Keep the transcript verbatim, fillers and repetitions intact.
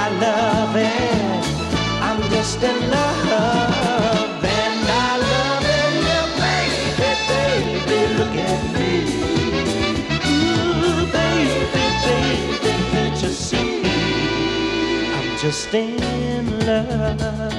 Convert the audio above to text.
I love it. I'm just in love, and I love it. Yeah, baby, baby, look at me. Ooh, baby, baby, can't you see? I'm just in love.